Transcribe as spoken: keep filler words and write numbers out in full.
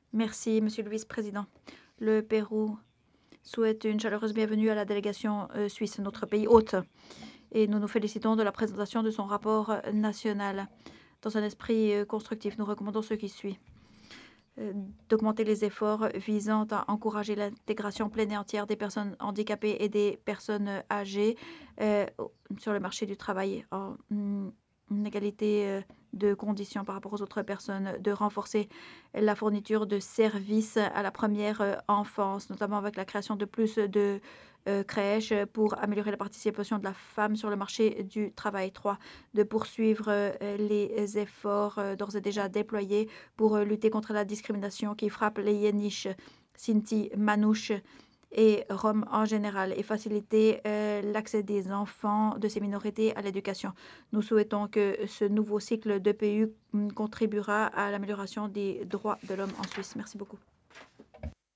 Merci, Monsieur le Vice-président. Le Pérou souhaite une chaleureuse bienvenue à la délégation euh, suisse, notre pays hôte, et nous nous félicitons de la présentation de son rapport euh, national. Dans un esprit euh, constructif, nous recommandons ce qui suit. Euh, d'augmenter les efforts visant à encourager l'intégration pleine et entière des personnes handicapées et des personnes âgées euh, sur le marché du travail en mm, une égalité euh, de conditions par rapport aux autres personnes, de renforcer la fourniture de services à la première euh, enfance, notamment avec la création de plus de euh, crèches pour améliorer la participation de la femme sur le marché du travail. Trois, de poursuivre euh, les efforts euh, d'ores et déjà déployés pour euh, lutter contre la discrimination qui frappe les Yéniches, Sinti, Manouches et Roms en général et faciliter euh, l'accès des enfants de ces minorités à l'éducation. Nous souhaitons que ce nouveau cycle de P U contribuera à l'amélioration des droits de l'homme en Suisse. Merci beaucoup.